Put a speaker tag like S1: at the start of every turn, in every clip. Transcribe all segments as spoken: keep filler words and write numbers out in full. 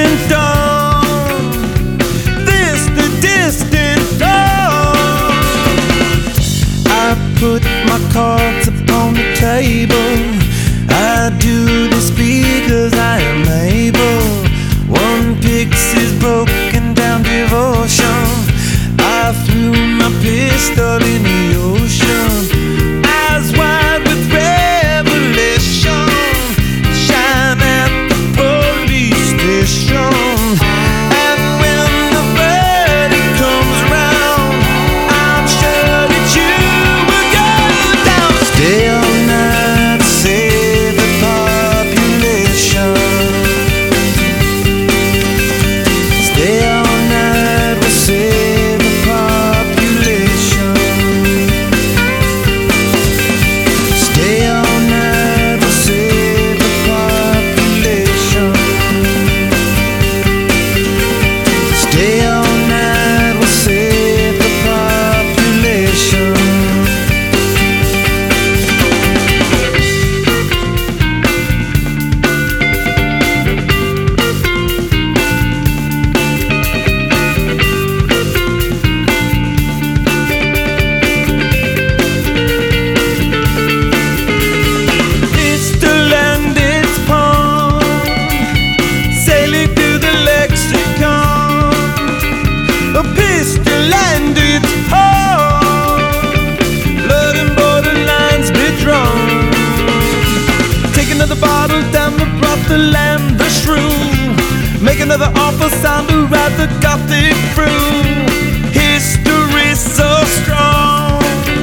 S1: distant dawn. This the distant dawn. I put my cards upon the table. I do this because I am able. One pixie's broken down devotion. I threw my pistol in the ocean. Eyes wide with revelation. Shine at the police station. And when the verdict comes round, I'm sure that you will go down. Stay all night, save the population. Stay all night, we'll save the population. Stay all night, we'll save the population. Stay all night, we'll save the population. Pistol and its pawn, sailing through the lexicon. A pistol and its pawn, blood and borderlines be drawn. Take another bottle down the brothel and the shrew. Make another awful sound to ride the gothic through. History so strong,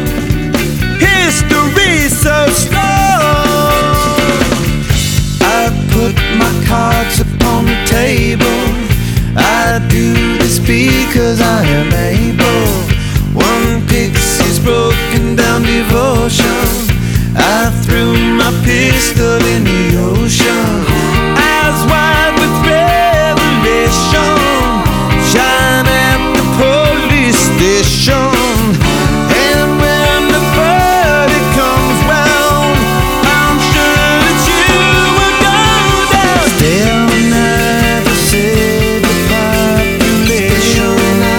S1: history so strong. I put my cards upon the table. I do this because I am able. One pixie's broken down devotion. I threw my pistol in the ocean. Eyes wide with revelation. Shine at the police station. And when the verdict comes round, I'm sure that you will go down. Stay all night to save the population.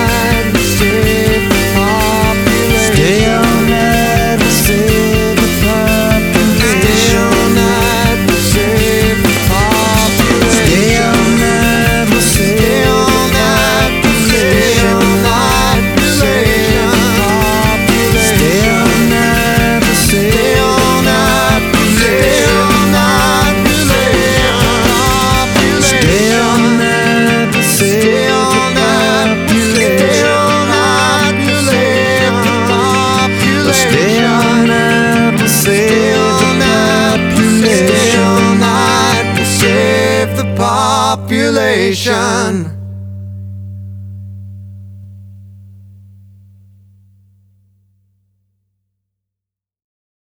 S1: Stay all night to save the population. Stay all night to save the population. Stay all night to save Stay all night to save Stay all night to save the population.